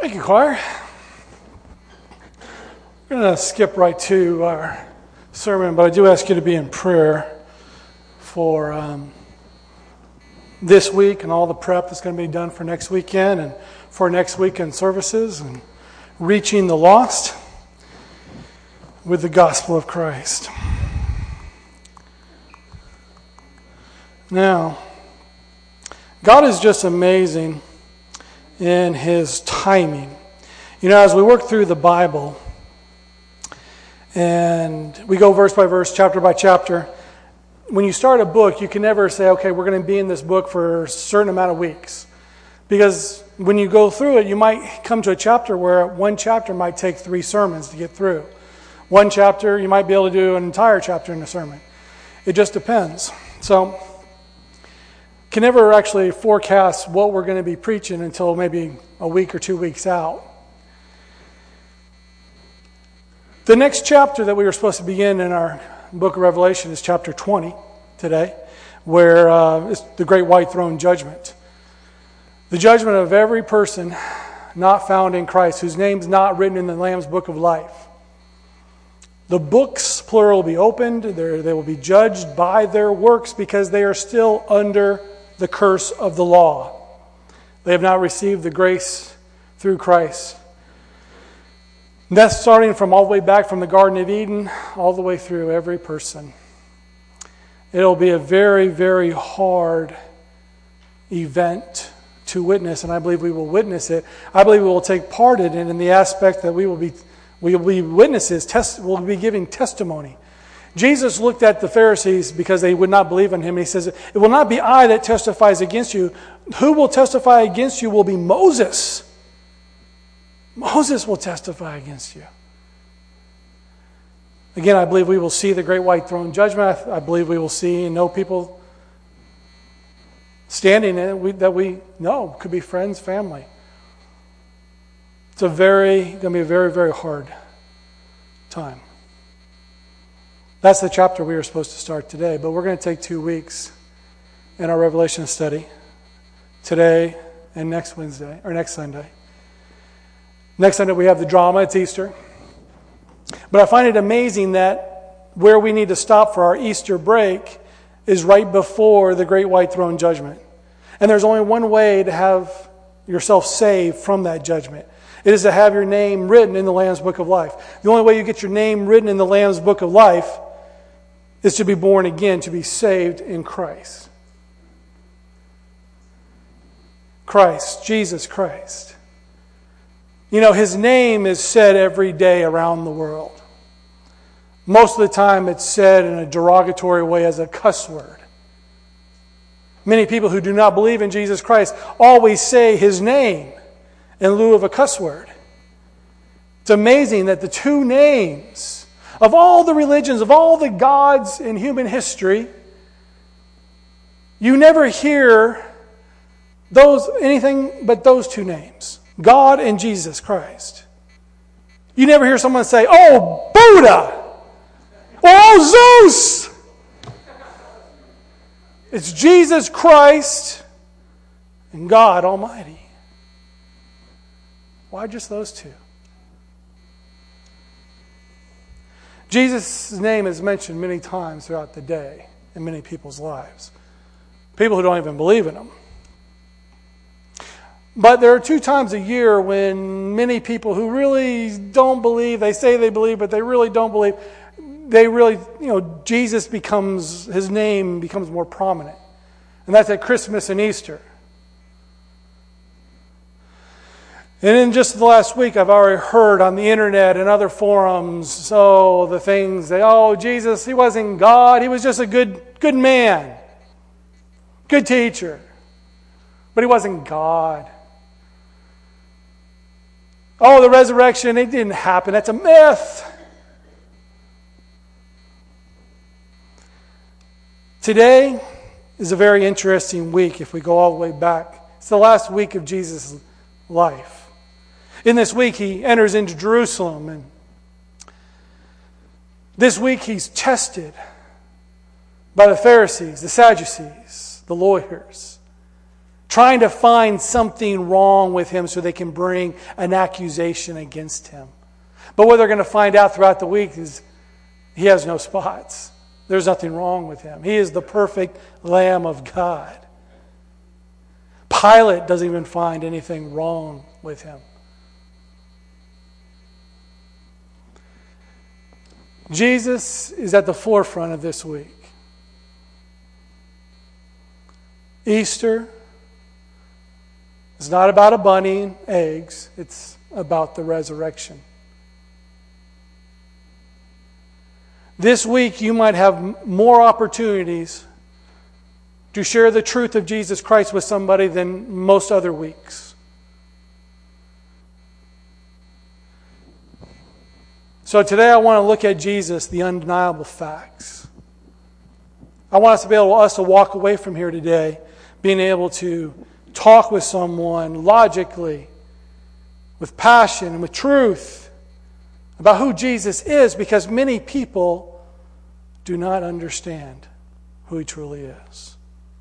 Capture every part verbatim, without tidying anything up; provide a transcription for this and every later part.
Thank you, choir. We're going to skip right to our sermon, but I do ask you to be in prayer for um, this week and all the prep that's going to be done for next weekend and for next weekend services and reaching the lost with the gospel of Christ. Now, God is just amazing in His timing. You know, as we work through the Bible and we go verse by verse, chapter by chapter, when you start a book, you can never say, okay, we're going to be in this book for a certain amount of weeks. Because when you go through it, you might come to a chapter where one chapter might take three sermons to get through. One chapter, you might be able to do an entire chapter in a sermon. It just depends. So, can never actually forecast what we're going to be preaching until maybe a week or two weeks out. The next chapter that we were supposed to begin in our book of Revelation is chapter twenty today, where uh, it's the great white throne judgment. The judgment of every person not found in Christ, whose name's not written in the Lamb's book of life. The books, plural, will be opened. They're, they will be judged by their works because they are still under the curse of the law. They have not received the grace through Christ. And that's starting from all the way back from the Garden of Eden, all the way through every person. It'll be a very, very hard event to witness, and I believe we will witness it. I believe we will take part in it in the aspect that we will be we will be witnesses, test, we'll be giving testimony. Jesus looked at the Pharisees because they would not believe in Him, and He says, it will not be I that testifies against you. Who will testify against you will be Moses. Moses will testify against you. Again, I believe we will see the great white throne judgment. I believe we will see and know people standing in it we, that we know could be friends, family. It's a very going to be a very, very hard time. That's the chapter we were supposed to start today, but we're going to take two weeks in our Revelation study, today and next Wednesday, or next Sunday. Next Sunday we have the drama, it's Easter. But I find it amazing that where we need to stop for our Easter break is right before the great white throne judgment. And there's only one way to have yourself saved from that judgment. It is to have your name written in the Lamb's book of life. The only way you get your name written in the Lamb's book of life is to be born again, to be saved in Christ. Christ, Jesus Christ. You know, His name is said every day around the world. Most of the time it's said in a derogatory way as a cuss word. Many people who do not believe in Jesus Christ always say His name in lieu of a cuss word. It's amazing that the two names of all the religions, of all the gods in human history, you never hear those anything but those two names, God and Jesus Christ. You never hear someone say, "Oh, Buddha," or "Oh, Zeus." It's Jesus Christ and God Almighty. Why just those two? Jesus' name is mentioned many times throughout the day in many people's lives. People who don't even believe in Him. But there are two times a year when many people who really don't believe, they say they believe, but they really don't believe, they really, you know, Jesus becomes, His name becomes more prominent. And that's at Christmas and Easter. And in just the last week, I've already heard on the internet and other forums, so the things, they, oh, Jesus, He wasn't God, He was just a good, good man, good teacher, but He wasn't God. Oh, the resurrection, it didn't happen, that's a myth. Today is a very interesting week if we go all the way back. It's the last week of Jesus' life. In this week, He enters into Jerusalem, and this week He's tested by the Pharisees, the Sadducees, the lawyers, trying to find something wrong with him so they can bring an accusation against him. But what they're going to find out throughout the week is he has no spots. There's nothing wrong with him. He is the perfect Lamb of God. Pilate doesn't even find anything wrong with him. Jesus is at the forefront of this week. Easter is not about a bunny and eggs. It's about the resurrection. This week you might have more opportunities to share the truth of Jesus Christ with somebody than most other weeks. So today I want to look at Jesus, the undeniable facts. I want us to be able us to walk away from here today being able to talk with someone logically, with passion and with truth about who Jesus is, because many people do not understand who He truly is.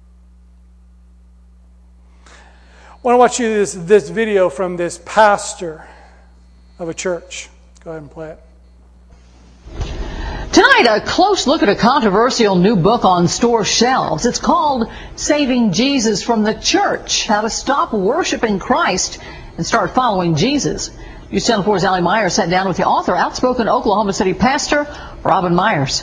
I want to watch you this, this video from this pastor of a church. Go ahead and play it. Tonight, a close look at a controversial new book on store shelves. It's called Saving Jesus from the Church, How to Stop Worshiping Christ and Start Following Jesus. News Channel four's Allie Myers sat down with the author, outspoken Oklahoma City pastor, Robin Myers.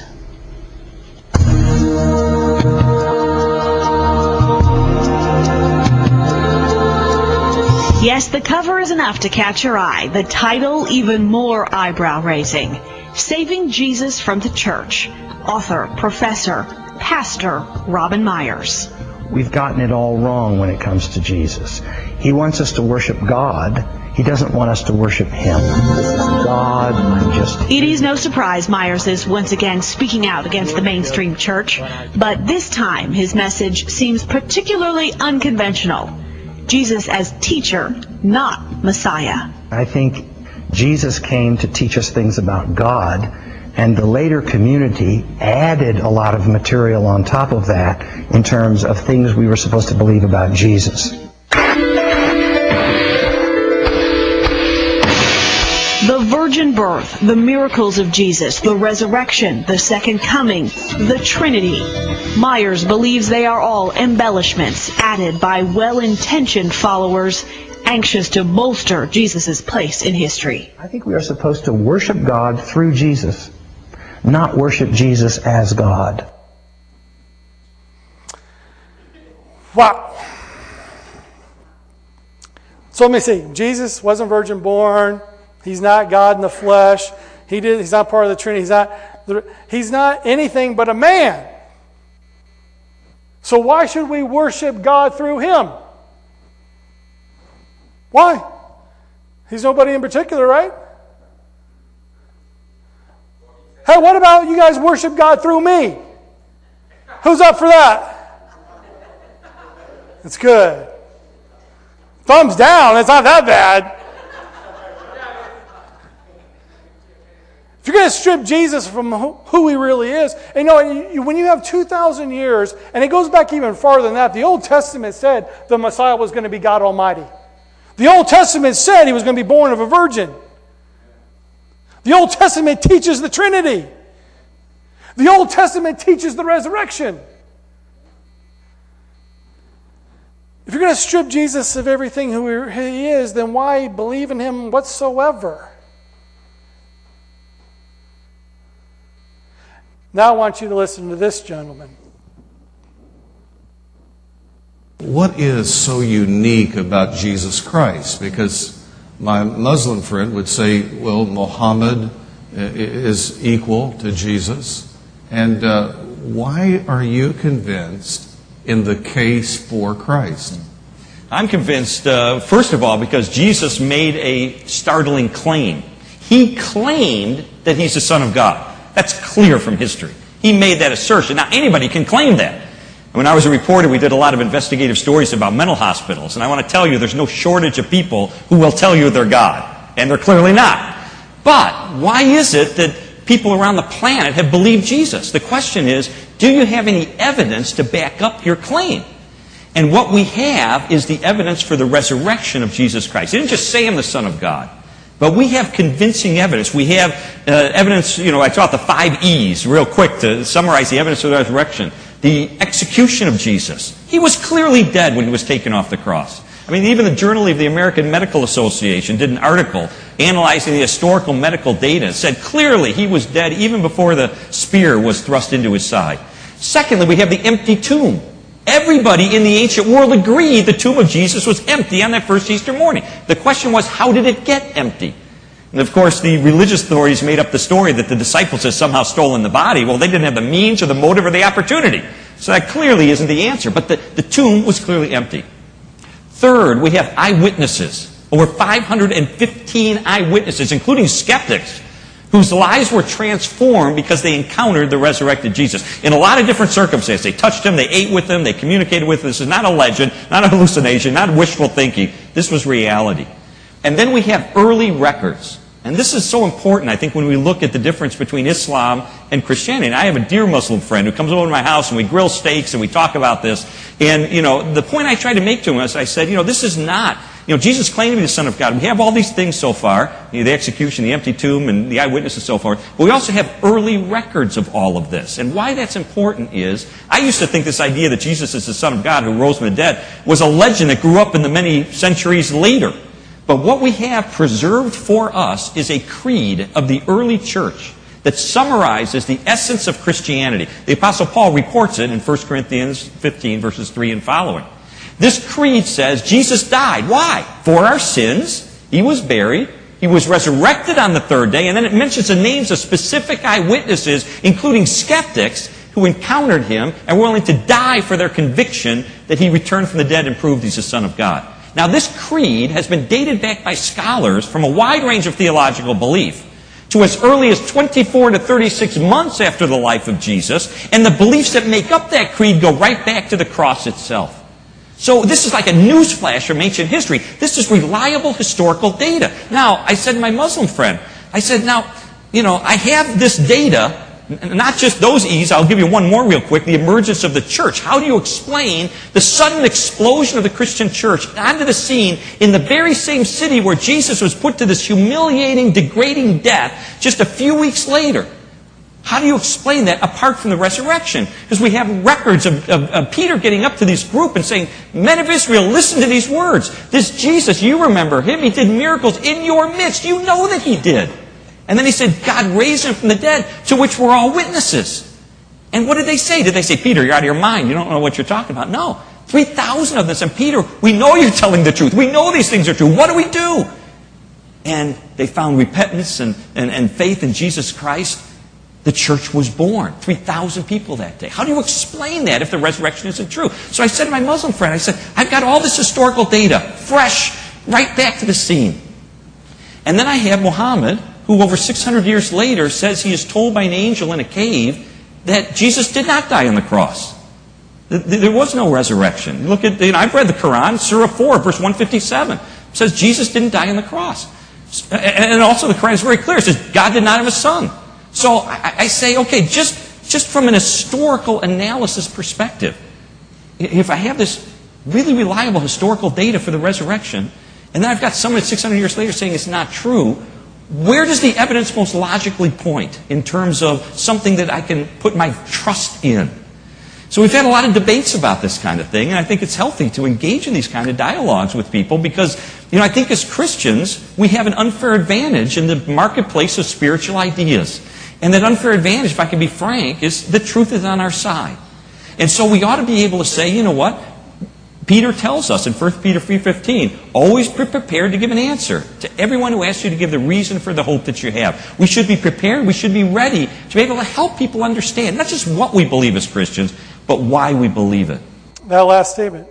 Yes, the cover is enough to catch your eye. The title, even more eyebrow-raising. Saving Jesus from the Church. Author, professor, pastor, Robin Myers. We've gotten it all wrong when it comes to Jesus. He wants us to worship God. He doesn't want us to worship Him. God, I'm just... It is no surprise Myers is once again speaking out against the mainstream church. But this time, his message seems particularly unconventional. Jesus as teacher, not Messiah. I think Jesus came to teach us things about God, and the later community added a lot of material on top of that in terms of things we were supposed to believe about Jesus. The virgin birth, the miracles of Jesus, the resurrection, the second coming, the Trinity. Myers believes they are all embellishments added by well-intentioned followers anxious to bolster Jesus' place in history. I think we are supposed to worship God through Jesus, not worship Jesus as God. Wow. So let me see. Jesus wasn't virgin born. He's not God in the flesh. He did. He's not part of the Trinity. He's not, he's not anything but a man. So why should we worship God through Him? Why? He's nobody in particular, right? Hey, what about you guys worship God through me? Who's up for that? That's good. Thumbs down. It's not that bad. If you're going to strip Jesus from who He really is, and you know, when you have two thousand years, and it goes back even farther than that, the Old Testament said the Messiah was going to be God Almighty. The Old Testament said He was going to be born of a virgin. The Old Testament teaches the Trinity. The Old Testament teaches the resurrection. If you're going to strip Jesus of everything who He is, then why believe in Him whatsoever? Now I want you to listen to this gentleman. What is so unique about Jesus Christ? Because my Muslim friend would say, well, Muhammad is equal to Jesus. And uh, why are you convinced in the case for Christ? I'm convinced, uh, first of all, because Jesus made a startling claim. He claimed that He's the Son of God. That's clear from history. He made that assertion. Now, anybody can claim that. When I was a reporter, we did a lot of investigative stories about mental hospitals. And I want to tell you, there's no shortage of people who will tell you they're God. And they're clearly not. But why is it that people around the planet have believed Jesus? The question is, do you have any evidence to back up your claim? And what we have is the evidence for the resurrection of Jesus Christ. He didn't just say I'm the Son of God, but we have convincing evidence. We have uh, evidence, you know, I taught the five E's real quick to summarize the evidence of the resurrection. The execution of Jesus. He was clearly dead when he was taken off the cross. I mean, even the Journal of the American Medical Association did an article analyzing the historical medical data and said clearly he was dead even before the spear was thrust into his side. Secondly, we have the empty tomb. Everybody in the ancient world agreed the tomb of Jesus was empty on that first Easter morning. The question was, how did it get empty? And of course, the religious authorities made up the story that the disciples had somehow stolen the body. Well, they didn't have the means or the motive or the opportunity. So that clearly isn't the answer. But the, the tomb was clearly empty. Third, we have eyewitnesses. Over five hundred fifteen eyewitnesses, including skeptics, whose lives were transformed because they encountered the resurrected Jesus. In a lot of different circumstances. They touched him, they ate with him, they communicated with him. This is not a legend, not a hallucination, not wishful thinking. This was reality. And then we have early records. And this is so important, I think, when we look at the difference between Islam and Christianity. And I have a dear Muslim friend who comes over to my house and we grill steaks and we talk about this. And, you know, the point I tried to make to him is I said, you know, this is not, you know, Jesus claimed to be the Son of God. We have all these things so far, you know, the execution, the empty tomb, and the eyewitnesses and so forth. But we also have early records of all of this. And why that's important is, I used to think this idea that Jesus is the Son of God who rose from the dead was a legend that grew up in the many centuries later. But what we have preserved for us is a creed of the early church that summarizes the essence of Christianity. The Apostle Paul reports it in First Corinthians fifteen, verses three and following. This creed says Jesus died. Why? For our sins. He was buried. He was resurrected on the third day. And then it mentions the names of specific eyewitnesses, including skeptics, who encountered him and were willing to die for their conviction that he returned from the dead and proved he's the Son of God. Now, this creed has been dated back by scholars from a wide range of theological belief to as early as twenty-four to thirty-six months after the life of Jesus, and the beliefs that make up that creed go right back to the cross itself. So this is like a newsflash from ancient history. This is reliable historical data. Now, I said to my Muslim friend, I said, now, you know, I have this data, not just those E's, I'll give you one more real quick, the emergence of the church. How do you explain the sudden explosion of the Christian church onto the scene in the very same city where Jesus was put to this humiliating, degrading death just a few weeks later? How do you explain that apart from the resurrection? Because we have records of, of, of Peter getting up to this group and saying, men of Israel, listen to these words. This Jesus, you remember him, he did miracles in your midst. You know that he did. And then he said, God raised him from the dead, to which we're all witnesses. And what did they say? Did they say, Peter, you're out of your mind. You don't know what you're talking about. No. three thousand of them said, Peter, we know you're telling the truth. We know these things are true. What do we do? And they found repentance and, and, and faith in Jesus Christ. The church was born. three thousand people that day. How do you explain that if the resurrection isn't true? So I said to my Muslim friend, I said, I've got all this historical data, fresh, right back to the scene. And then I have Muhammad, who over six hundred years later says he is told by an angel in a cave that Jesus did not die on the cross. There was no resurrection. Look at, you know, I've read the Quran, Surah four, verse one fifty-seven. It says Jesus didn't die on the cross. And also the Quran is very clear. It says God did not have a son. So I, I say, okay, just, just from an historical analysis perspective, if I have this really reliable historical data for the resurrection, and then I've got someone six hundred years later saying it's not true, where does the evidence most logically point in terms of something that I can put my trust in? So we've had a lot of debates about this kind of thing, and I think it's healthy to engage in these kind of dialogues with people because, you know, I think as Christians, we have an unfair advantage in the marketplace of spiritual ideas. And that unfair advantage, if I can be frank, is the truth is on our side. And so we ought to be able to say, you know what? Peter tells us in First Peter three fifteen, always be prepared to give an answer to everyone who asks you to give the reason for the hope that you have. We should be prepared, we should be ready to be able to help people understand, not just what we believe as Christians, but why we believe it. That last statement.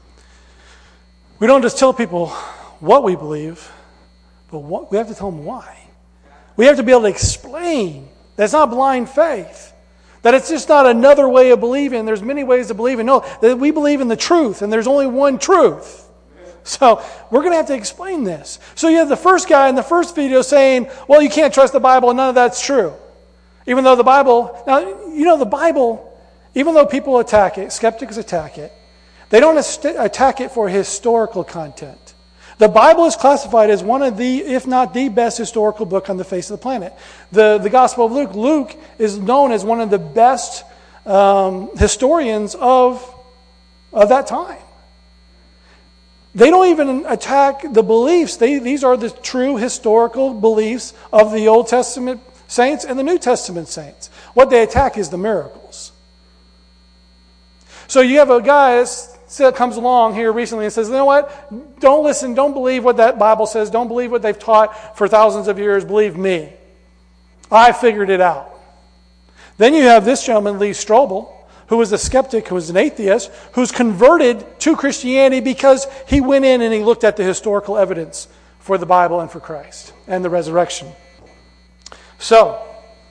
We don't just tell people what we believe, but what, we have to tell them why. We have to be able to explain that's not blind faith. That it's just not another way of believing. There's many ways to believe in. No, that we believe in the truth, and there's only one truth. So we're going to have to explain this. So you have the first guy in the first video saying, well, you can't trust the Bible, and none of that's true. Even though the Bible, now, you know, the Bible, even though people attack it, skeptics attack it, They don't est- attack it for historical content. The Bible is classified as one of the, if not the best historical book on the face of the planet. The, the Gospel of Luke, Luke is known as one of the best um, historians of, of that time. They don't even attack the beliefs. They, these are the true historical beliefs of the Old Testament saints and the New Testament saints. What they attack is the miracles. So you have a guy that comes along here recently and says, you know what? Don't listen, don't believe what that Bible says. Don't believe what they've taught for thousands of years. Believe me. I figured it out. Then you have this gentleman, Lee Strobel, who was a skeptic, who was an atheist, who's converted to Christianity because he went in and he looked at the historical evidence for the Bible and for Christ and the resurrection. So,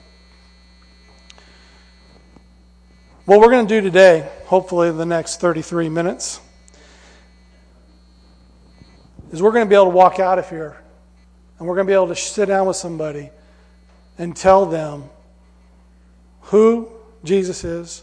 what we're going to do today, hopefully in the next thirty-three minutes, is we're going to be able to walk out of here and we're going to be able to sit down with somebody and tell them who Jesus is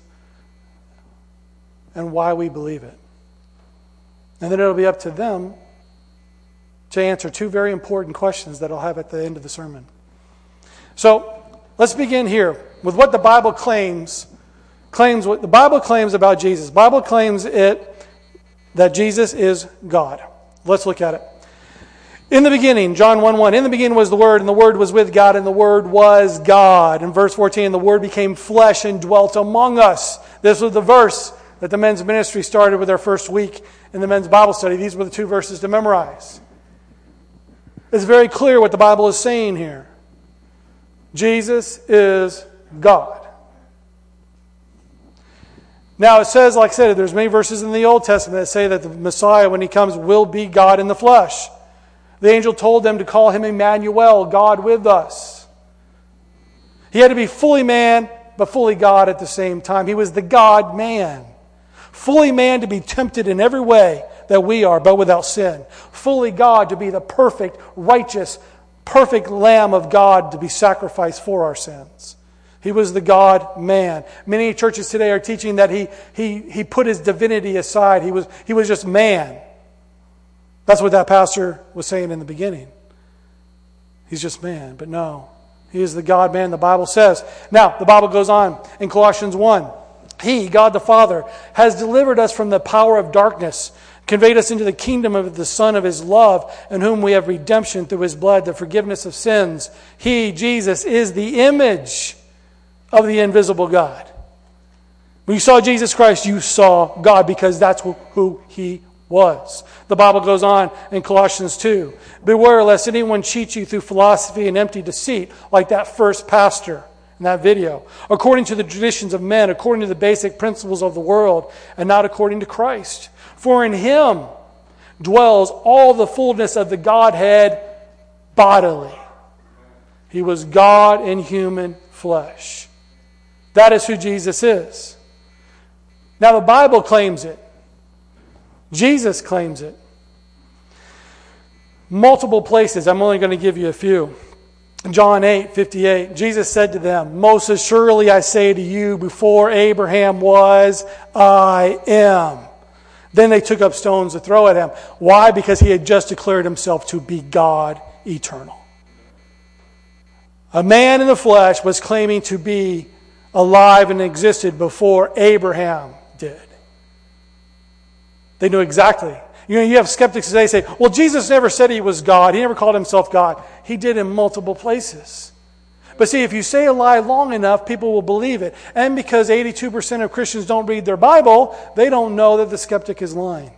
and why we believe it. And then it'll be up to them to answer two very important questions that I'll have at the end of the sermon. So, let's begin here with what the Bible claims. Claims what the Bible claims about Jesus. The Bible claims it that Jesus is God. Let's look at it. In the beginning, John one one, in the beginning was the Word, and the Word was with God, and the Word was God. In verse fourteen, the Word became flesh and dwelt among us. This was the verse that the men's ministry started with their first week in the men's Bible study. These were the two verses to memorize. It's very clear what the Bible is saying here. Jesus is God. Now it says, like I said, there's many verses in the Old Testament that say that the Messiah, when he comes, will be God in the flesh. The angel told them to call him Emmanuel, God with us. He had to be fully man, but fully God at the same time. He was the God-man. Fully man to be tempted in every way that we are, but without sin. Fully God to be the perfect, righteous, perfect Lamb of God to be sacrificed for our sins. He was the God-man. Many churches today are teaching that he, he, he put his divinity aside. He was, he was just man. That's what that pastor was saying in the beginning. He's just man. But no, he is the God-man, the Bible says. Now, the Bible goes on in Colossians one. He, God the Father, has delivered us from the power of darkness, conveyed us into the kingdom of the Son of His love, in whom we have redemption through His blood, the forgiveness of sins. He, Jesus, is the image of the invisible God. When you saw Jesus Christ, you saw God, because that's who He was. The Bible goes on in Colossians two. Beware lest anyone cheat you through philosophy and empty deceit, like that first pastor in that video, according to the traditions of men, according to the basic principles of the world, and not according to Christ. For in Him dwells all the fullness of the Godhead bodily. He was God in human flesh. That is who Jesus is. Now the Bible claims it. Jesus claims it. Multiple places. I'm only going to give you a few. John eight fifty-eight, Jesus said to them, most assuredly I say to you, before Abraham was, I am. Then they took up stones to throw at him. Why? Because he had just declared himself to be God eternal. A man in the flesh was claiming to be alive and existed before Abraham did. They knew exactly. You know, you have skeptics today say, well, Jesus never said He was God. He never called Himself God. He did in multiple places. But see, if you say a lie long enough, people will believe it. And because eighty-two percent of Christians don't read their Bible, they don't know that the skeptic is lying.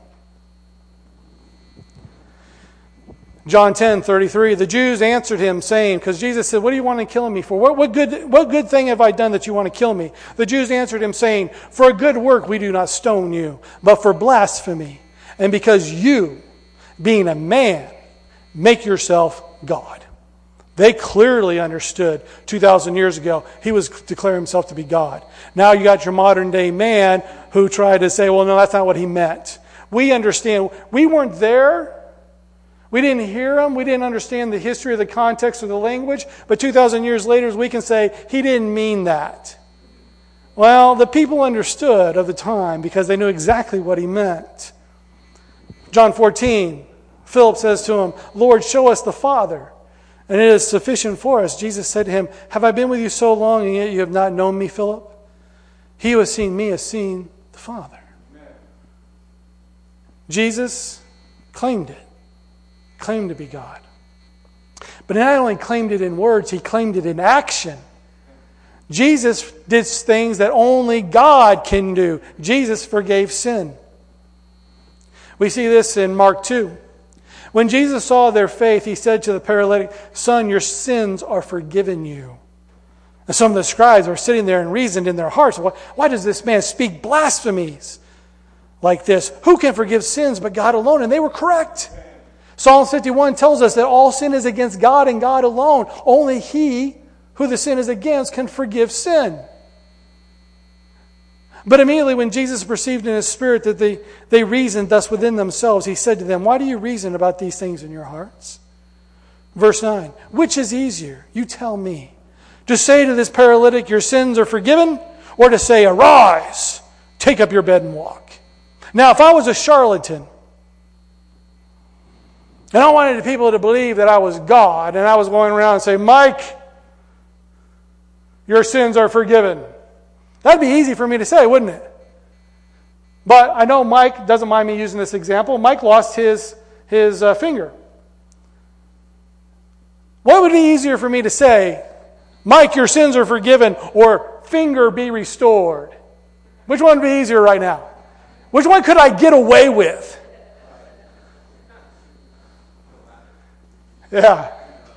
John ten thirty-three, the Jews answered Him, saying, because Jesus said, what do you want to kill me for? What, what, good, what good thing have I done that you want to kill me? The Jews answered Him, saying, for a good work we do not stone you, but for blasphemy. And because you, being a man, make yourself God. They clearly understood two thousand years ago He was declaring Himself to be God. Now you got your modern day man who tried to say, well, no, that's not what He meant. We understand. We weren't there. We didn't hear Him. We didn't understand the history, or the context, or the language. But two thousand years later, we can say, He didn't mean that. Well, the people understood of the time because they knew exactly what he meant. John fourteen, Philip says to him, Lord, show us the Father, and it is sufficient for us. Jesus said to him, have I been with you so long, and yet you have not known me, Philip? He who has seen me has seen the Father. Amen. Jesus claimed it, claimed to be God. But he not only claimed it in words, he claimed it in action. Jesus did things that only God can do. Jesus forgave sin. We see this in Mark two. When Jesus saw their faith, he said to the paralytic, Son, your sins are forgiven you. And some of the scribes were sitting there and reasoned in their hearts, why, why does this man speak blasphemies like this? Who can forgive sins but God alone? And they were correct. Psalm fifty-one tells us that all sin is against God and God alone. Only He who the sin is against can forgive sin. But immediately when Jesus perceived in his spirit that they, they reasoned thus within themselves, he said to them, why do you reason about these things in your hearts? Verse nine, which is easier? You tell me. To say to this paralytic, your sins are forgiven, or to say, arise, take up your bed and walk. Now, if I was a charlatan, and I wanted people to believe that I was God, and I was going around and say, Mike, your sins are forgiven. That'd be easy for me to say, wouldn't it? But I know Mike doesn't mind me using this example. Mike lost his, his uh, finger. What would be easier for me to say, Mike, your sins are forgiven, or finger be restored? Which one would be easier right now? Which one could I get away with? Yeah.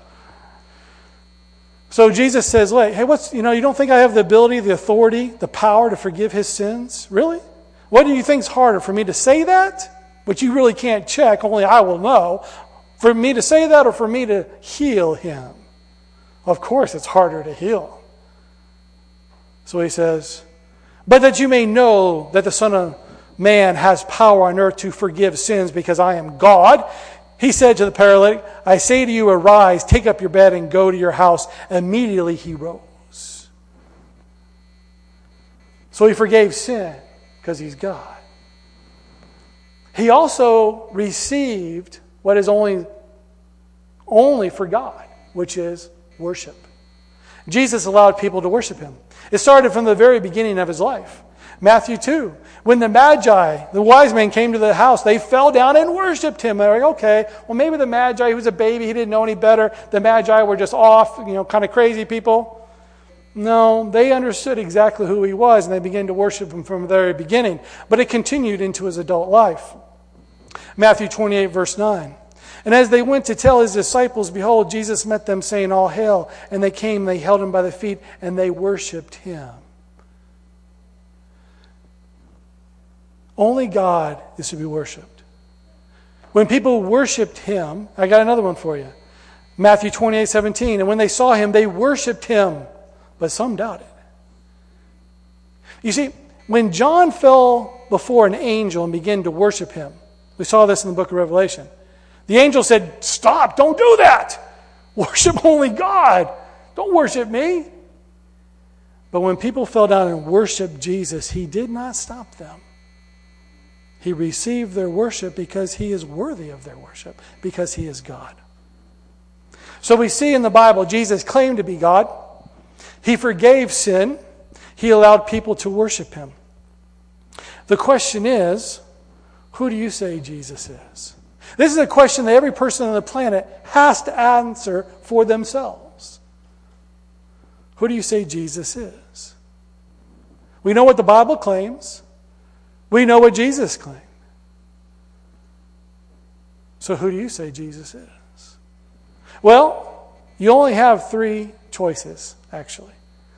So Jesus says, like, hey, what's, you know, you don't think I have the ability, the authority, the power to forgive his sins? Really? What do you think is harder, for me to say that, which you really can't check, only I will know, for me to say that or for me to heal him? Of course it's harder to heal. So he says, but that you may know that the Son of Man has power on earth to forgive sins because I am God. He said to the paralytic, I say to you, arise, take up your bed and go to your house. Immediately he rose. So he forgave sin because he's God. He also received what is only, only for God, which is worship. Jesus allowed people to worship him. It started from the very beginning of his life. Matthew two, when the Magi, the wise men, came to the house, they fell down and worshipped him. They're like, okay, well maybe the Magi, he was a baby, he didn't know any better. The Magi were just off, you know, kind of crazy people. No, they understood exactly who he was, and they began to worship him from the very beginning. But it continued into his adult life. Matthew twenty-eight, verse nine. And as they went to tell his disciples, behold, Jesus met them, saying, all hail. And they came, they held him by the feet, and they worshipped him. Only God is to be worshipped. When people worshipped him, I got another one for you. Matthew twenty-eight, seventeen. And when they saw him, they worshipped him, but some doubted. You see, when John fell before an angel and began to worship him, we saw this in the book of Revelation. The angel said, stop, don't do that. Worship only God. Don't worship me. But when people fell down and worshiped Jesus, he did not stop them. He received their worship because he is worthy of their worship, because he is God. So we see in the Bible, Jesus claimed to be God. He forgave sin. He allowed people to worship him. The question is, who do you say Jesus is? This is a question that every person on the planet has to answer for themselves. Who do you say Jesus is? We know what the Bible claims. We know what Jesus claimed. So who do you say Jesus is? Well, you only have three choices, actually.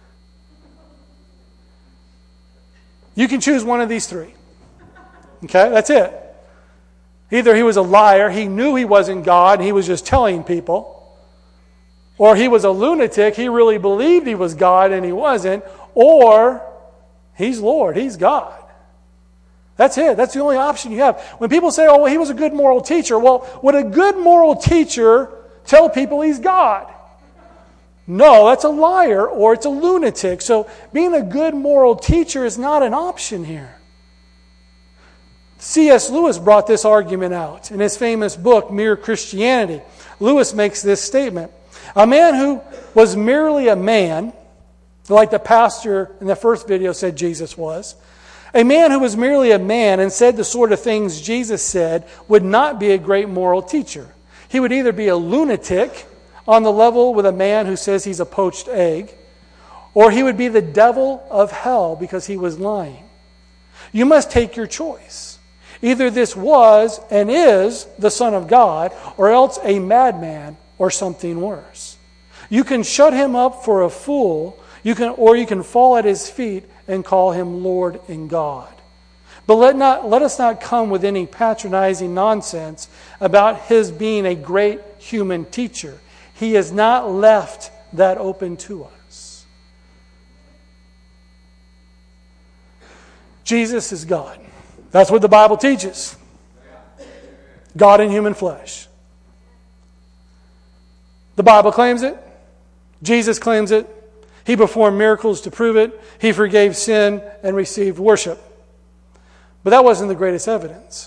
You can choose one of these three. Okay, that's it. Either he was a liar, he knew he wasn't God, and he was just telling people. Or he was a lunatic, he really believed he was God and he wasn't. Or he's Lord, he's God. That's it. That's the only option you have. When people say, oh, well, he was a good moral teacher. Well, would a good moral teacher tell people he's God? No, that's a liar or it's a lunatic. So being a good moral teacher is not an option here. C S Lewis brought this argument out in his famous book, Mere Christianity. Lewis makes this statement. A man who was merely a man, like the pastor in the first video said Jesus was, a man who was merely a man and said the sort of things Jesus said would not be a great moral teacher. He would either be a lunatic on the level with a man who says he's a poached egg, or he would be the devil of hell because he was lying. You must take your choice. Either this was and is the Son of God, or else a madman or something worse. You can shut him up for a fool, you can, or you can fall at his feet and call him Lord and God. But let not let us not come with any patronizing nonsense about his being a great human teacher. He has not left that open to us. Jesus is God. That's what the Bible teaches. God in human flesh. The Bible claims it. Jesus claims it. He performed miracles to prove it. He forgave sin and received worship. But that wasn't the greatest evidence.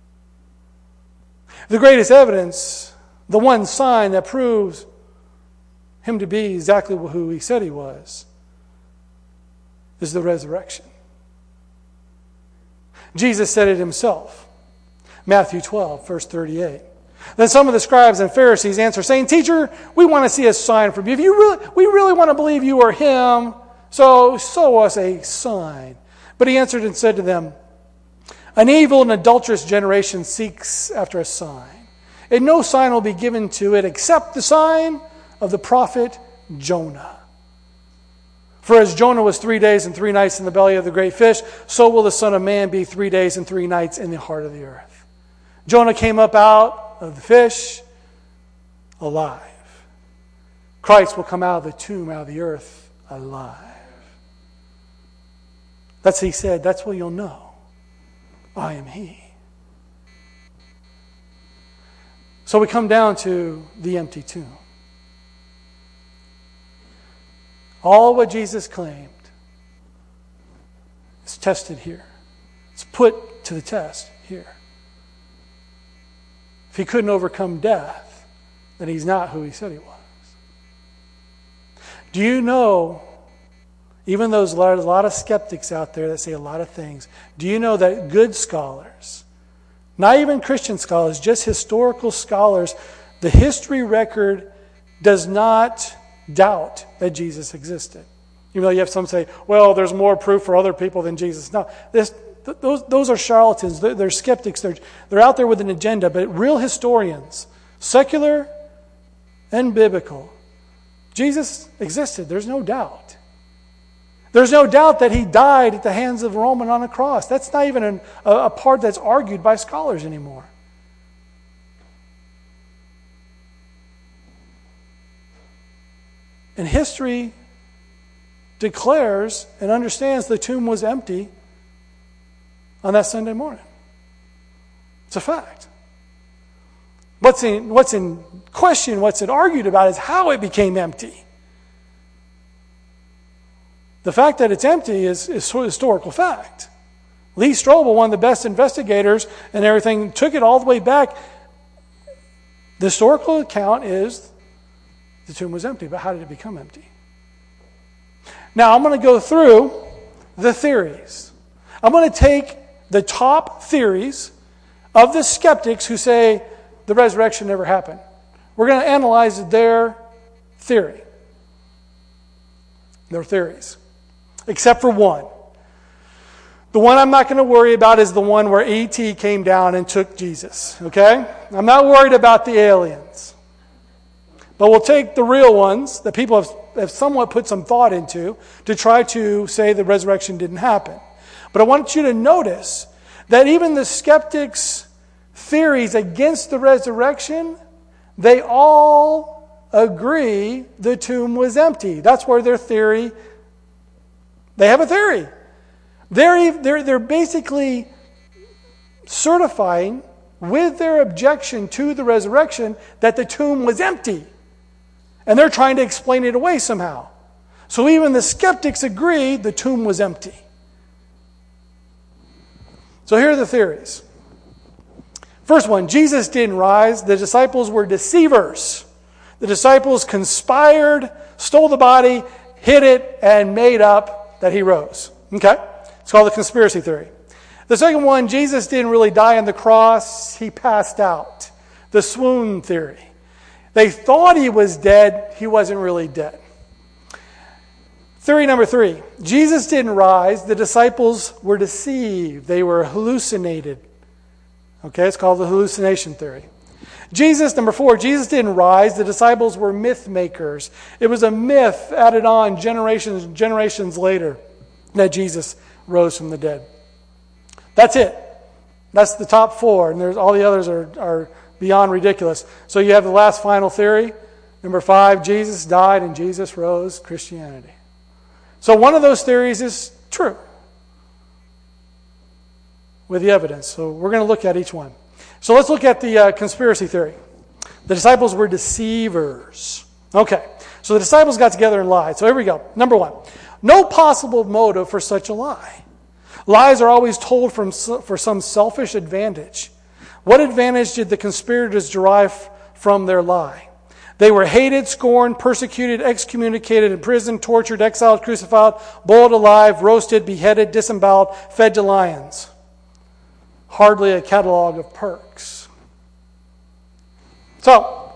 The greatest evidence, the one sign that proves him to be exactly who he said he was, is the resurrection. Jesus said it himself. Matthew twelve, verse thirty-eight. Then some of the scribes and Pharisees answered, saying, Teacher, we want to see a sign from you. If you really, we really want to believe you are him, so show us a sign. But he answered and said to them, An evil and adulterous generation seeks after a sign, and no sign will be given to it except the sign of the prophet Jonah. For as Jonah was three days and three nights in the belly of the great fish, so will the Son of Man be three days and three nights in the heart of the earth. Jonah came up out of the fish alive. Christ will come out of the tomb, out of the earth, alive. That's what he said. That's what you'll know. I am he. So we come down to the empty tomb. All what Jesus claimed is tested here. It's put to the test here. If he couldn't overcome death, then he's not who he said he was. Do you know, even though there's a lot, a lot of skeptics out there that say a lot of things, do you know that good scholars, not even Christian scholars, just historical scholars, the history record does not doubt that Jesus existed? Even though you have some say, well, there's more proof for other people than Jesus. No, this, th- those, those are charlatans. They're, they're skeptics. They're, they're out there with an agenda. But real historians, secular and biblical, Jesus existed. There's no doubt. There's no doubt that he died at the hands of Roman on a cross. That's not even an, a, a part that's argued by scholars anymore. And history declares and understands the tomb was empty on that Sunday morning. It's a fact. What's in, what's in question, what's in argued about is how it became empty. The fact that it's empty is, is historical fact. Lee Strobel, one of the best investigators and everything, took it all the way back. The historical account is the tomb was empty, but how did it become empty? Now, I'm going to go through the theories. I'm going to take the top theories of the skeptics who say the resurrection never happened. We're going to analyze their theory. Their theories. Except for one. The one I'm not going to worry about is the one where E T came down and took Jesus. Okay? I'm not worried about the aliens. But we'll take the real ones that people have, have somewhat put some thought into to try to say the resurrection didn't happen. But I want you to notice that even the skeptics' theories against the resurrection, they all agree the tomb was empty. That's where their theory, they have a theory. They're, they're, they're basically certifying with their objection to the resurrection that the tomb was empty. And they're trying to explain it away somehow. So even the skeptics agree the tomb was empty. So here are the theories. First one, Jesus didn't rise. The disciples were deceivers. The disciples conspired, stole the body, hid it, and made up that he rose. Okay? It's called the conspiracy theory. The second one, Jesus didn't really die on the cross. He passed out. The swoon theory. They thought he was dead. He wasn't really dead. Theory number three, Jesus didn't rise. The disciples were deceived. They were hallucinated. Okay, it's called the hallucination theory. Jesus, number four, Jesus didn't rise. The disciples were myth makers. It was a myth added on generations generations later that Jesus rose from the dead. That's it. That's the top four, and there's all the others are, are beyond ridiculous. So you have the last final theory. Number five, Jesus died and Jesus rose, Christianity. So one of those theories is true with the evidence. So we're going to look at each one. So let's look at the uh, conspiracy theory. The disciples were deceivers. Okay, so the disciples got together and lied. So here we go. Number one, no possible motive for such a lie. Lies are always told from for some selfish advantage. What advantage did the conspirators derive from their lie? They were hated, scorned, persecuted, excommunicated, imprisoned, tortured, exiled, crucified, boiled alive, roasted, beheaded, disemboweled, fed to lions. Hardly a catalog of perks. So,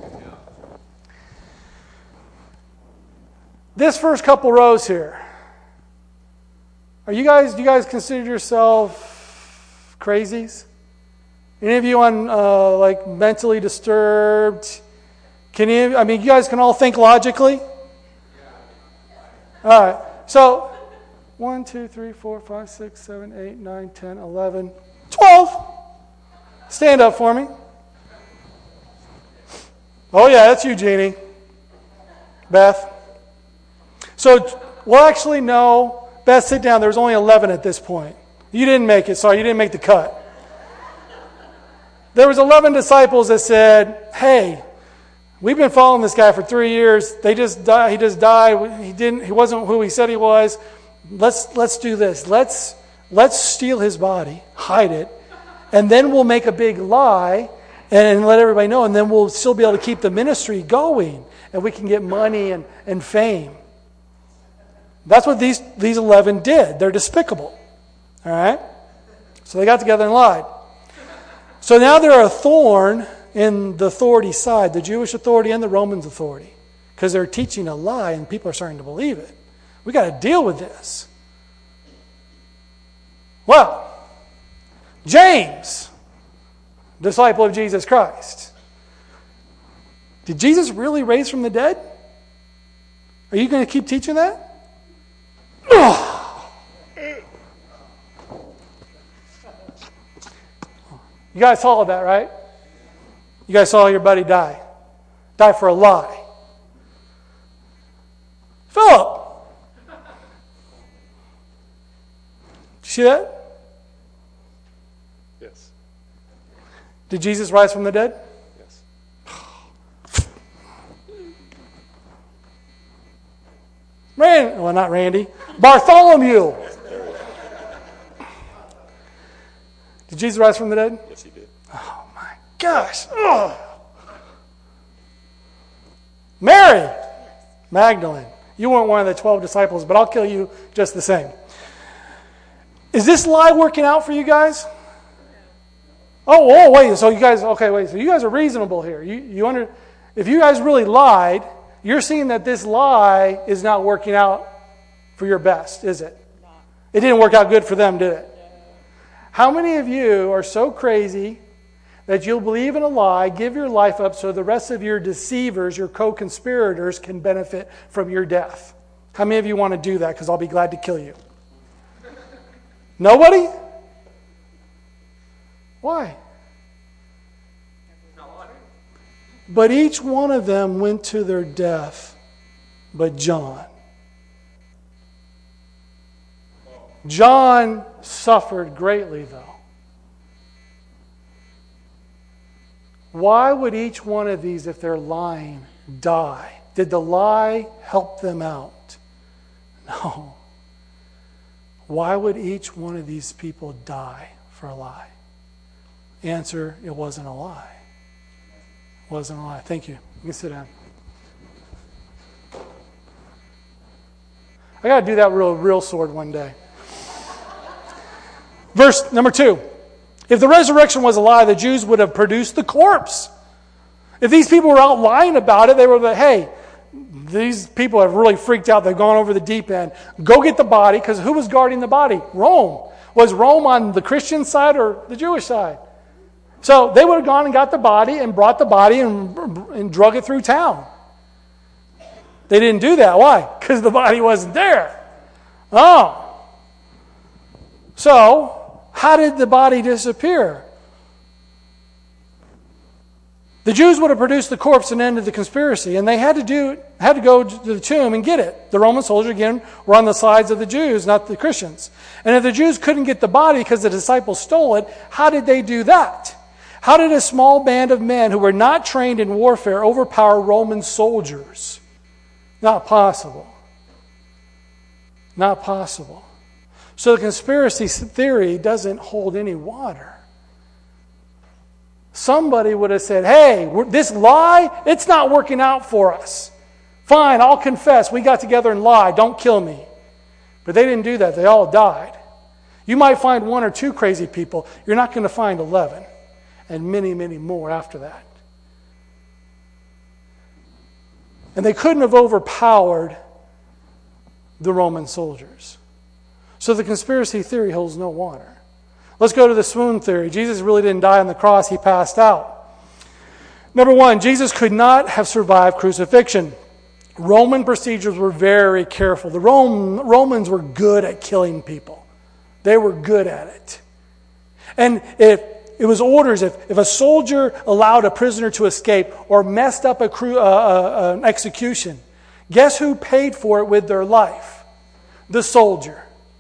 this first couple rows here. Are you guys, do you guys consider yourself crazies? Any of you on uh, like mentally disturbed? Can you, I mean, you guys can all think logically? All right. So, one, two, three, four, five, six, seven, eight, nine, ten, eleven, twelve. Stand up for me. Oh, yeah, that's you, Jeannie. Beth. So, well, actually, no. Beth, sit down. There was only eleven at this point. You didn't make it. Sorry, you didn't make the cut. There was eleven disciples that said, hey, we've been following this guy for three years. They just died. He just died. He didn't. He wasn't who he said he was. Let's let's do this. Let's let's steal his body, hide it, and then we'll make a big lie and let everybody know. And then we'll still be able to keep the ministry going, and we can get money and, and fame. That's what these these eleven did. They're despicable. All right. So they got together and lied. So now they're a thorn in the authority side, the Jewish authority and the Romans authority, because they're teaching a lie and people are starting to believe it. We got to deal with this. Well, James, disciple of Jesus Christ. Did Jesus really raise from the dead? Are you going to keep teaching that? You guys saw that, right? You guys saw your buddy die. Die for a lie. Philip! Did you see that? Yes. Did Jesus rise from the dead? Yes. Randy, well, not Randy. Bartholomew! Did Jesus rise from the dead? Yes, he did. Oh my gosh. Ugh. Mary Magdalene. You weren't one of the twelve disciples, but I'll kill you just the same. Is this lie working out for you guys? Oh, oh wait. So you guys, okay, wait. So you guys are reasonable here. You, you under, if you guys really lied, you're seeing that this lie is not working out for your best, is it? It didn't work out good for them, did it? How many of you are so crazy that you'll believe in a lie, give your life up so the rest of your deceivers, your co-conspirators, can benefit from your death? How many of you want to do that? Because I'll be glad to kill you. Nobody? Why? But each one of them went to their death, but John. John suffered greatly, though. Why would each one of these, if they're lying, die? Did the lie help them out? No. Why would each one of these people die for a lie? Answer, it wasn't a lie. It wasn't a lie. Thank you. You can sit down. I got to do that real, real sword one day. Verse number two. If the resurrection was a lie, the Jews would have produced the corpse. If these people were out lying about it, they were like, hey, these people have really freaked out. They've gone over the deep end. Go get the body, because who was guarding the body? Rome. Was Rome on the Christian side or the Jewish side? So they would have gone and got the body and brought the body and, and drug it through town. They didn't do that. Why? Because the body wasn't there. Oh. So, how did the body disappear? The Jews would have produced the corpse and ended the conspiracy, and they had to do had to go to the tomb and get it. The Roman soldiers, again, were on the sides of the Jews, not the Christians. And if the Jews couldn't get the body because the disciples stole it, how did they do that? How did a small band of men who were not trained in warfare overpower Roman soldiers? Not possible. Not possible. So the conspiracy theory doesn't hold any water. Somebody would have said, hey, this lie, it's not working out for us. Fine, I'll confess. We got together and lied. Don't kill me. But they didn't do that. They all died. You might find one or two crazy people. You're not going to find eleven. And many, many more after that. And they couldn't have overpowered the Roman soldiers. So the conspiracy theory holds no water. Let's go to the swoon theory. Jesus really didn't die on the cross. He passed out. Number one, Jesus could not have survived crucifixion. Roman procedures were very careful. The Rome, Romans were good at killing people. They were good at it. And if it was orders, if, if a soldier allowed a prisoner to escape or messed up a cru, uh, uh, an execution, guess who paid for it with their life? The soldier.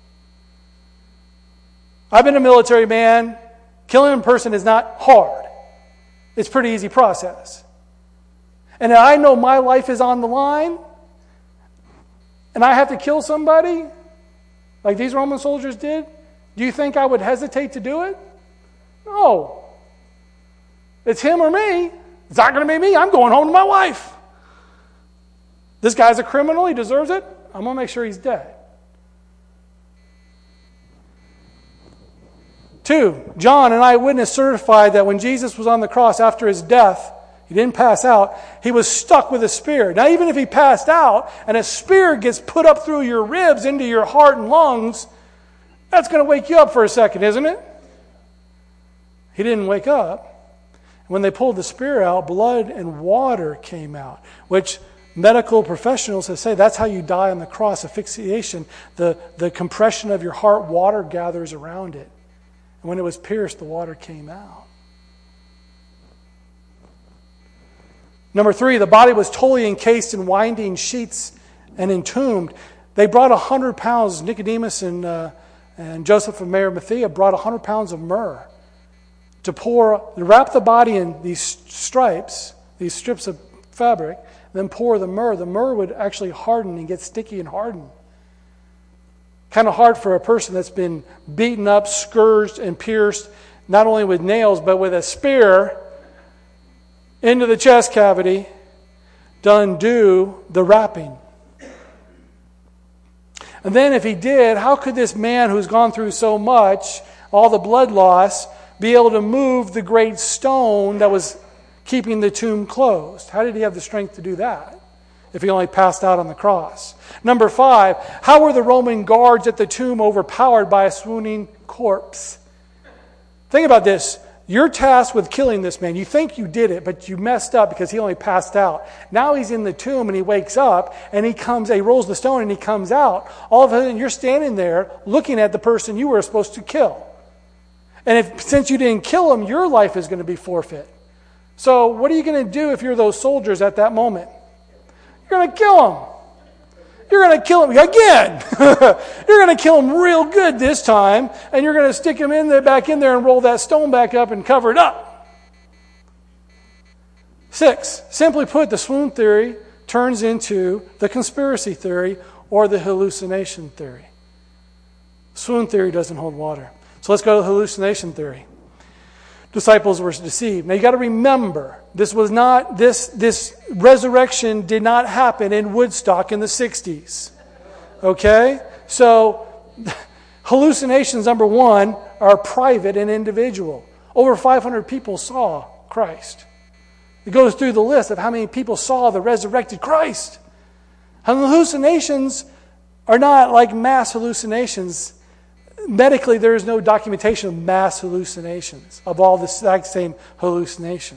I've been a military man. Killing a person is not hard. It's a pretty easy process. And if I know my life is on the line, and I have to kill somebody, like these Roman soldiers did, do you think I would hesitate to do it? No. It's him or me. It's not going to be me. I'm going home to my wife. This guy's a criminal. He deserves it. I'm going to make sure he's dead. Two, John, an eyewitness, certified that when Jesus was on the cross after his death, he didn't pass out, he was stuck with a spear. Now, even if he passed out and a spear gets put up through your ribs into your heart and lungs, that's going to wake you up for a second, isn't it? He didn't wake up. When they pulled the spear out, blood and water came out, which medical professionals have said that's how you die on the cross, asphyxiation. The, the compression of your heart, water gathers around it. And when it was pierced, the water came out. Number three, the body was totally encased in winding sheets and entombed. They brought one hundred pounds, Nicodemus and, uh, and Joseph of Arimathea brought one hundred pounds of myrrh to pour, to wrap the body in these stripes, these strips of fabric, then pour the myrrh. The myrrh would actually harden and get sticky and harden. Kind of hard for a person that's been beaten up, scourged, and pierced, not only with nails, but with a spear into the chest cavity to undo the wrapping. And then if he did, how could this man who's gone through so much, all the blood loss, be able to move the great stone that was keeping the tomb closed? How did he have the strength to do that if he only passed out on the cross? Number five, how were the Roman guards at the tomb overpowered by a swooning corpse? Think about this. You're tasked with killing this man. You think you did it, but you messed up because he only passed out. Now he's in the tomb and he wakes up and he comes, he rolls the stone and he comes out. All of a sudden you're standing there looking at the person you were supposed to kill. And if since you didn't kill him, your life is going to be forfeit. So what are you going to do if you're those soldiers at that moment? You're going to kill him. You're going to kill him again. You're going to kill him real good this time, and you're going to stick him in there, back in there and roll that stone back up and cover it up. Six, simply put, the swoon theory turns into the conspiracy theory or the hallucination theory. Swoon theory doesn't hold water. So let's go to the hallucination theory. Disciples were deceived. Now you got to remember, this was not this this resurrection did not happen in Woodstock in the sixties. Okay? So hallucinations, number one, are private and individual. Over five hundred people saw Christ. It goes through the list of how many people saw the resurrected Christ. And hallucinations are not like mass hallucinations. Medically, there is no documentation of mass hallucinations, of all the exact same hallucination.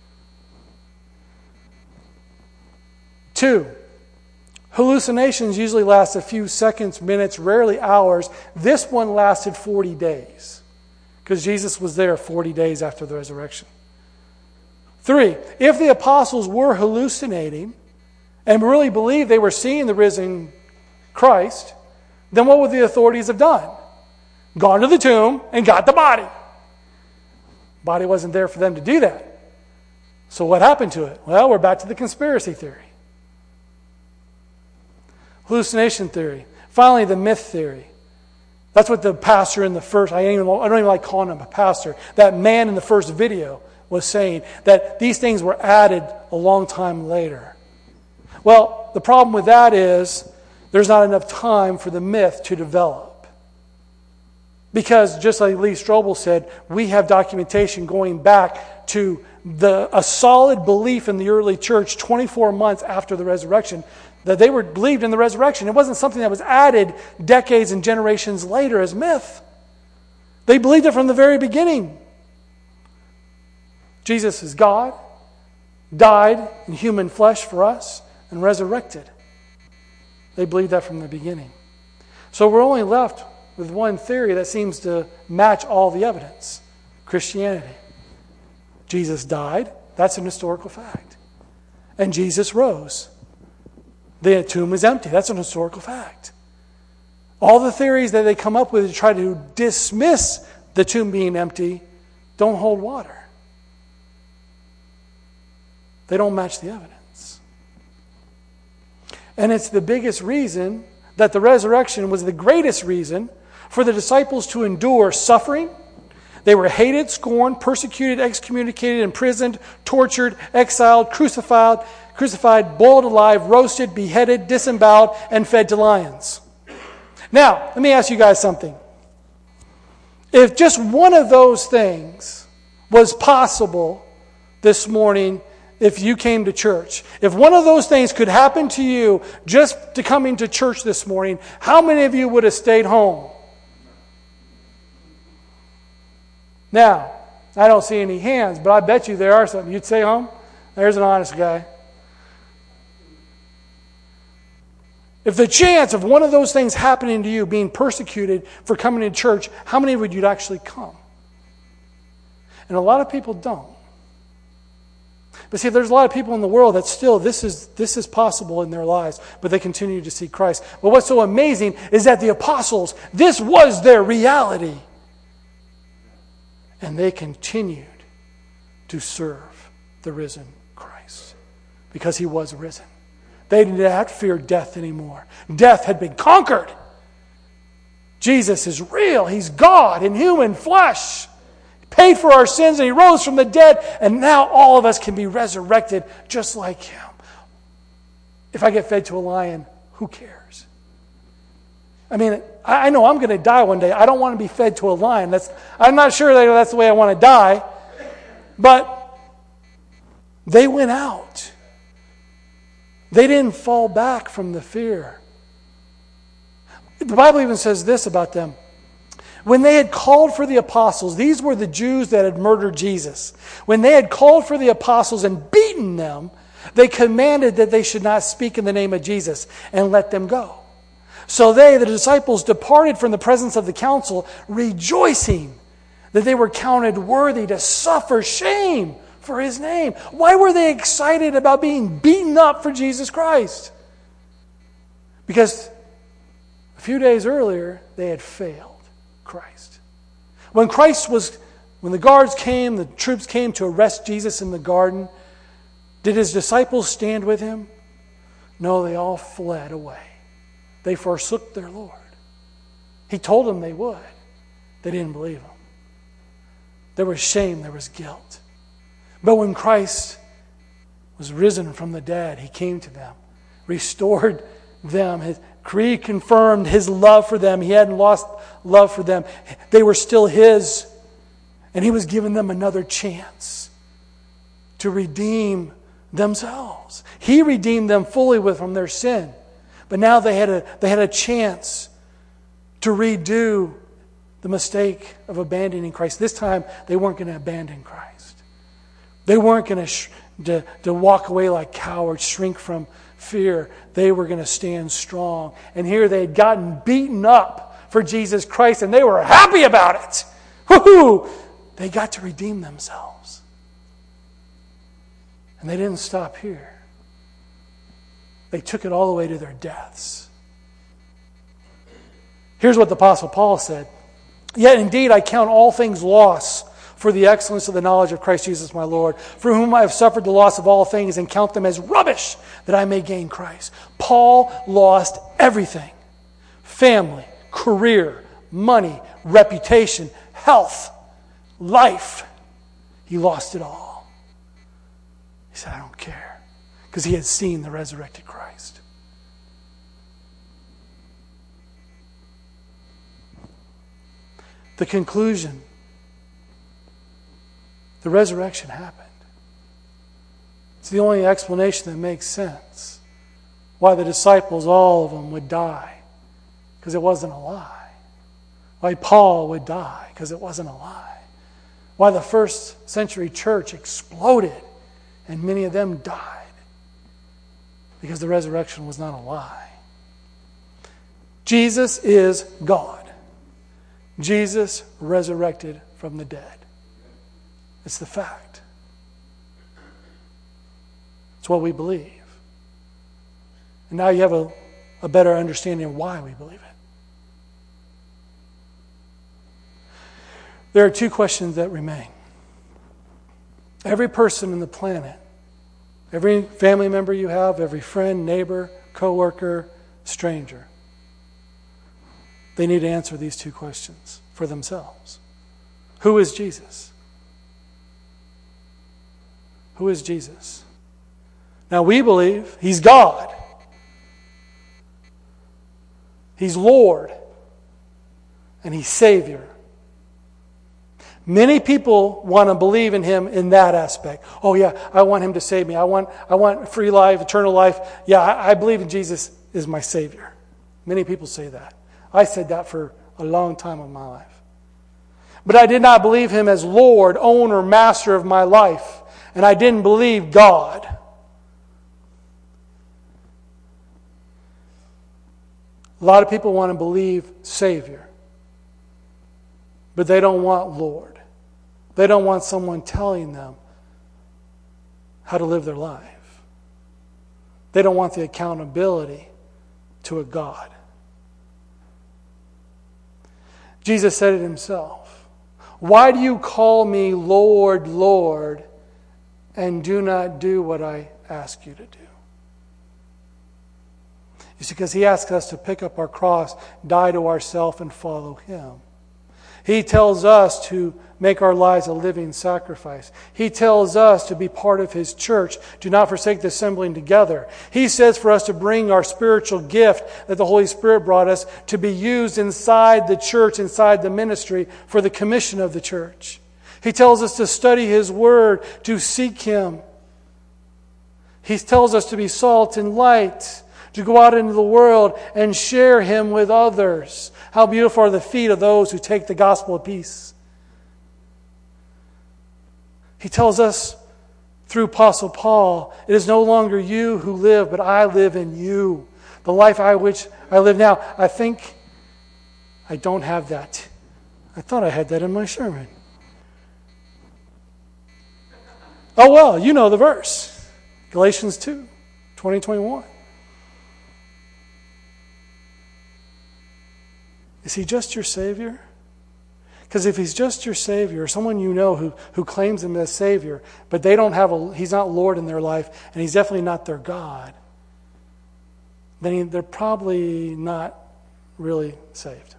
Two, hallucinations usually last a few seconds, minutes, rarely hours. This one lasted forty days because Jesus was there forty days after the resurrection. Three, if the apostles were hallucinating and really believed they were seeing the risen Christ, then what would the authorities have done? Gone to the tomb and got the body. Body wasn't there for them to do that. So what happened to it? Well, we're back to the conspiracy theory. Hallucination theory. Finally, the myth theory. That's what the pastor in the first, I, ain't even, I don't even like calling him a pastor, that man in the first video was saying, that these things were added a long time later. Well, the problem with that is there's not enough time for the myth to develop. Because just like Lee Strobel said, we have documentation going back to the a solid belief in the early church twenty-four months after the resurrection, that they were believed in the resurrection. It wasn't something that was added decades and generations later as myth. They believed it from the very beginning. Jesus is God, died in human flesh for us, and resurrected. They believed that from the beginning. So we're only left with one theory that seems to match all the evidence. Christianity. Jesus died. That's an historical fact. And Jesus rose. The tomb is empty. That's an historical fact. All the theories that they come up with to try to dismiss the tomb being empty don't hold water. They don't match the evidence. And it's the biggest reason that the resurrection was the greatest reason for the disciples to endure suffering. They were hated, scorned, persecuted, excommunicated, imprisoned, tortured, exiled, crucified, crucified, boiled alive, roasted, beheaded, disemboweled, and fed to lions. Now, let me ask you guys something. If just one of those things was possible this morning, if you came to church, if one of those things could happen to you just to coming to church this morning, how many of you would have stayed home? Now, I don't see any hands, but I bet you there are some. You'd stay home? There's an honest guy. If the chance of one of those things happening to you, being persecuted for coming to church, how many would you actually come? And a lot of people don't. But see, there's a lot of people in the world that still, this is this is possible in their lives, but they continue to see Christ. But what's so amazing is that the apostles, this was their reality. And they continued to serve the risen Christ because he was risen. They didn't have to fear death anymore. Death had been conquered. Jesus is real. He's God in human flesh. He paid for our sins and he rose from the dead, and now all of us can be resurrected just like him. If I get fed to a lion, who cares? I mean, I know I'm going to die one day. I don't want to be fed to a lion. That's, I'm not sure that that's the way I want to die. But they went out. They didn't fall back from the fear. The Bible even says this about them. When they had called for the apostles, these were the Jews that had murdered Jesus. When they had called for the apostles and beaten them, they commanded that they should not speak in the name of Jesus and let them go. So they, the disciples, departed from the presence of the council, rejoicing that they were counted worthy to suffer shame for his name. Why were they excited about being beaten up for Jesus Christ? Because a few days earlier, they had failed Christ. When Christ was, when the guards came, the troops came to arrest Jesus in the garden, did his disciples stand with him? No, they all fled away. They forsook their Lord. He told them they would. They didn't believe him. There was shame, there was guilt. But when Christ was risen from the dead, he came to them, restored them, his, reconfirmed his love for them. He hadn't lost love for them. They were still his. And he was giving them another chance to redeem themselves. He redeemed them fully with from their sin. But now they had a, they had a chance to redo the mistake of abandoning Christ. This time, they weren't going to abandon Christ. They weren't going to, sh- to, to walk away like cowards, shrink from fear. They were going to stand strong. And here they had gotten beaten up for Jesus Christ, and they were happy about it. Woo-hoo! They got to redeem themselves. And they didn't stop here. They took it all the way to their deaths. Here's what the Apostle Paul said. Yet indeed I count all things loss for the excellence of the knowledge of Christ Jesus my Lord, for whom I have suffered the loss of all things and count them as rubbish that I may gain Christ. Paul lost everything. Family, career, money, reputation, health, life. He lost it all. He said, I don't care. Because he had seen the resurrected Christ. The conclusion, the resurrection happened. It's the only explanation that makes sense. Why the disciples, all of them, would die. Because it wasn't a lie. Why Paul would die. Because it wasn't a lie. Why the first century church exploded and many of them died. Because the resurrection was not a lie. Jesus is God. Jesus resurrected from the dead. It's the fact. It's what we believe. And now you have a, a better understanding of why we believe it. There are two questions that remain. Every person on the planet, every family member you have, every friend, neighbor, coworker, stranger, they need to answer these two questions for themselves. Who is Jesus? Who is Jesus? Now we believe He's God. He's Lord. And He's Savior. Many people want to believe in Him in that aspect. Oh yeah, I want Him to save me. I want, I want free life, eternal life. Yeah, I, I believe in Jesus is my Savior. Many people say that. I said that for a long time of my life. But I did not believe Him as Lord, owner, master of my life. And I didn't believe God. A lot of people want to believe Savior. But they don't want Lord. They don't want someone telling them how to live their life. They don't want the accountability to a God. Jesus said it Himself. Why do you call me Lord, Lord, and do not do what I ask you to do? You see, because He asks us to pick up our cross, die to ourselves, and follow Him. He tells us to make our lives a living sacrifice. He tells us to be part of His church. Do not forsake the assembling together. He says for us to bring our spiritual gift that the Holy Spirit brought us to be used inside the church, inside the ministry, for the commission of the church. He tells us to study His Word, to seek Him. He tells us to be salt and light, to go out into the world and share Him with others. How beautiful are the feet of those who take the gospel of peace. He tells us through Apostle Paul, it is no longer you who live, but I live in you. The life I which I live now. I think I don't have that. I thought I had that in my sermon. Oh well, you know the verse. Galatians two, twenty, twenty-one. Is He just your Savior? Because if He's just your Savior, or someone you know who, who claims Him as Savior, but they don't have a, He's not Lord in their life, and He's definitely not their God, then they're probably not really saved.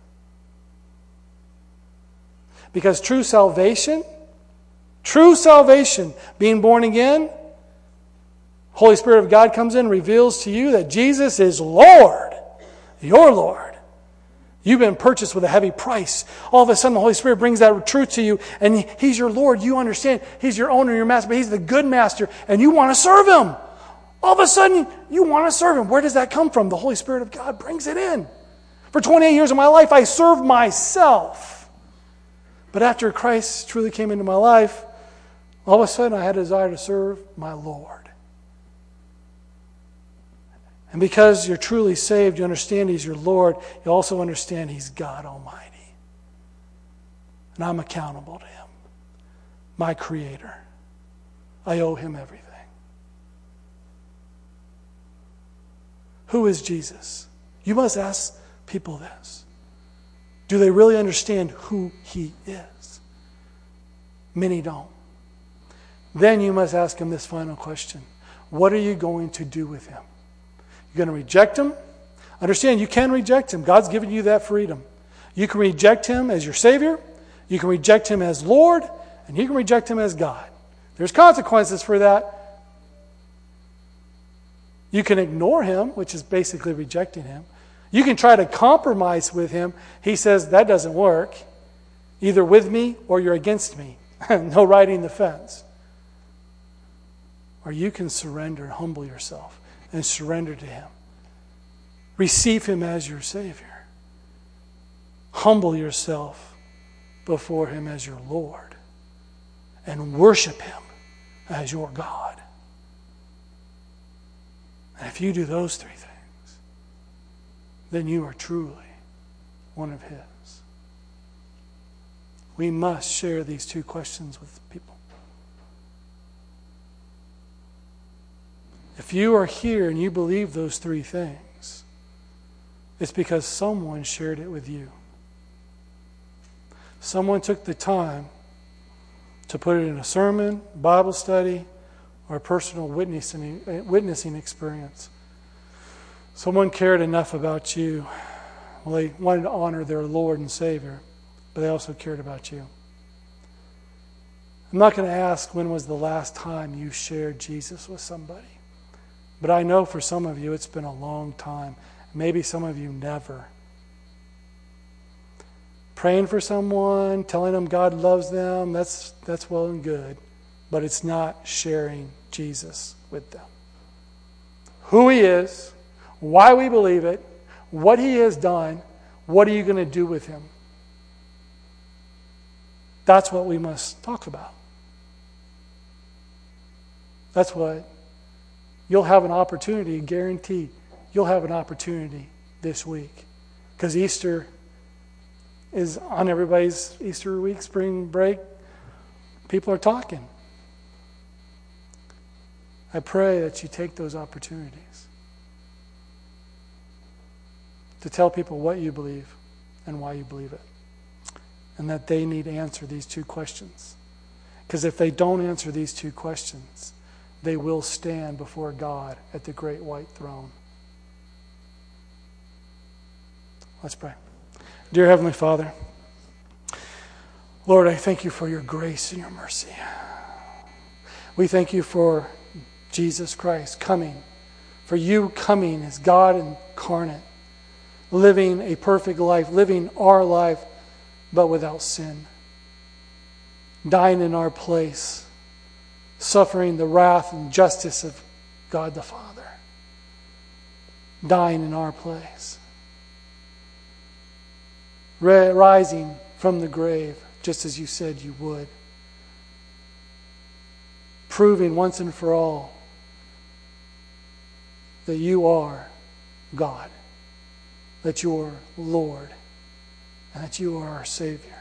Because true salvation, true salvation, being born again, Holy Spirit of God comes in, reveals to you that Jesus is Lord, your Lord. You've been purchased with a heavy price. All of a sudden, the Holy Spirit brings that truth to you, and He's your Lord. You understand He's your owner, your master, but He's the good master, and you want to serve Him. All of a sudden, you want to serve Him. Where does that come from? The Holy Spirit of God brings it in. For twenty-eight years of my life, I served myself. But after Christ truly came into my life, all of a sudden, I had a desire to serve my Lord. And because you're truly saved, you understand He's your Lord, you also understand He's God Almighty. And I'm accountable to Him, my Creator. I owe Him everything. Who is Jesus? You must ask people this. Do they really understand who He is? Many don't. Then you must ask Him this final question. What are you going to do with Him? You're going to reject Him? Understand, you can reject Him. God's given you that freedom. You can reject Him as your Savior. You can reject Him as Lord. And you can reject Him as God. There's consequences for that. You can ignore Him, which is basically rejecting Him. You can try to compromise with Him. He says, that doesn't work. Either with me or you're against me. No riding the fence. Or you can surrender and humble yourself and surrender to Him. Receive Him as your Savior. Humble yourself before Him as your Lord. And worship Him as your God. And if you do those three things, then you are truly one of His. We must share these two questions with people. If you are here and you believe those three things, it's because someone shared it with you. Someone took the time to put it in a sermon, Bible study, or a personal witnessing, witnessing experience. Someone cared enough about you. Well, they wanted to honor their Lord and Savior, but they also cared about you. I'm not going to ask when was the last time you shared Jesus with somebody. But I know for some of you it's been a long time. Maybe some of you never. Praying for someone, telling them God loves them, that's, that's well and good. But it's not sharing Jesus with them. Who He is, why we believe it, what He has done, what are you going to do with Him? That's what we must talk about. That's what you'll have an opportunity, guaranteed, you'll have an opportunity this week. Because Easter is on everybody's Easter week, spring break. People are talking. I pray that you take those opportunities to tell people what you believe and why you believe it. And that they need to answer these two questions. Because if they don't answer these two questions, they will stand before God at the great white throne. Let's pray. Dear Heavenly Father, Lord, I thank you for your grace and your mercy. We thank you for Jesus Christ coming, for you coming as God incarnate, living a perfect life, living our life, but without sin, dying in our place, suffering the wrath and justice of God the Father, dying in our place, rising from the grave, just as you said you would, proving once and for all that you are God, that you are Lord, and that you are our Savior.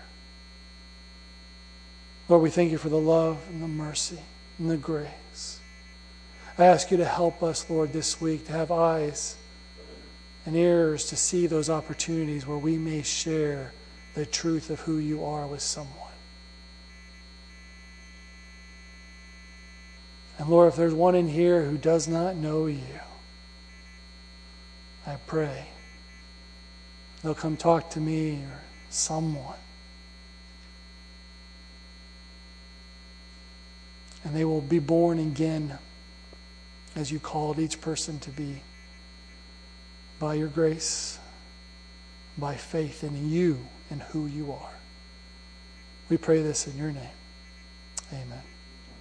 Lord, we thank you for the love and the mercy and the grace. I ask you to help us, Lord, this week to have eyes and ears to see those opportunities where we may share the truth of who you are with someone. And Lord, if there's one in here who does not know you, I pray they'll come talk to me or someone. And they will be born again as you called each person to be, by your grace, by faith in you and who you are. We pray this in your name. Amen.